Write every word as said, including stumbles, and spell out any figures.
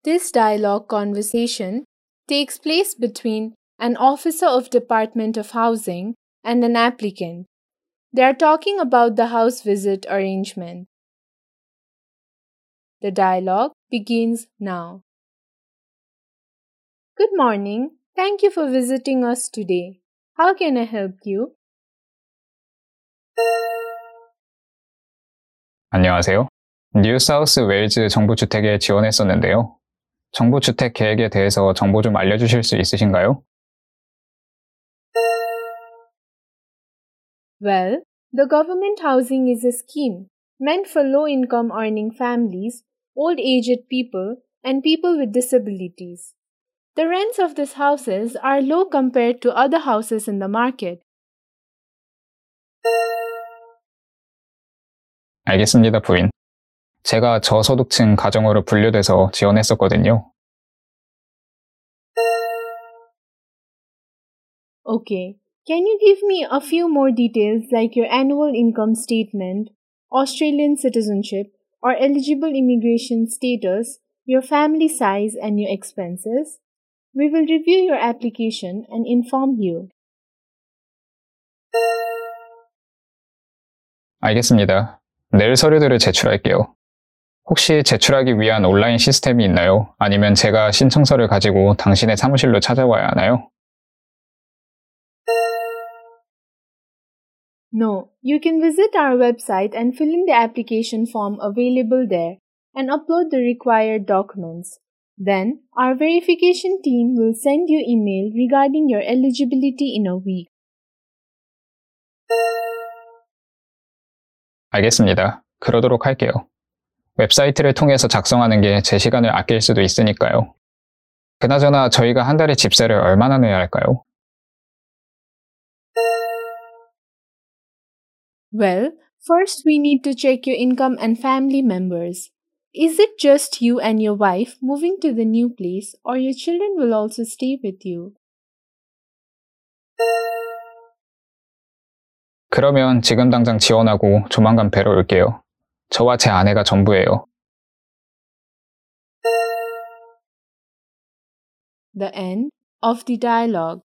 This dialogue conversation takes place between an officer of Department of Housing and an applicant. They are talking about the house visit arrangement. The dialogue begins now. Good morning. Thank you for visiting us today. How can I help you? 안녕하세요. 뉴 사우스 웨일즈 정부주택에 지원했었는데요. 정부주택 계획에 대해서 정보 좀 알려주실 수 있으신가요? Well, the government housing is a scheme meant for low-income earning families, old-aged people, and people with disabilities. The rents of these houses are low compared to other houses in the market. 알겠습니다, 부인. 제가 저소득층 가정으로 분류돼서 지원했었거든요. Okay, can you give me a few more details like your annual income statement, Australian citizenship, or eligible immigration status, your family size, and your expenses? We will review your application and inform you. 알겠습니다. 내일 서류들을 제출할게요. 혹시 제출하기 위한 온라인 시스템이 있나요? 아니면 제가 신청서를 가지고 당신의 사무실로 찾아와야 하나요? No, you can visit our website and fill in the application form available there and upload the required documents. Then, our verification team will send you email regarding your eligibility in a week. 알겠습니다. 그러도록 할게요. 웹사이트를 통해서 작성하는 게 제 시간을 아낄 수도 있으니까요. 그나저나 저희가 한 달에 집세를 얼마나 내야 할까요? Well, first we need to check your income and family members. Is it just you and your wife moving to the new place, or your children will also stay with you? 그러면 지금 당장 지원하고 조만간 뵈러 올게요. 저와 제 아내가 전부예요. The end of the dialogue.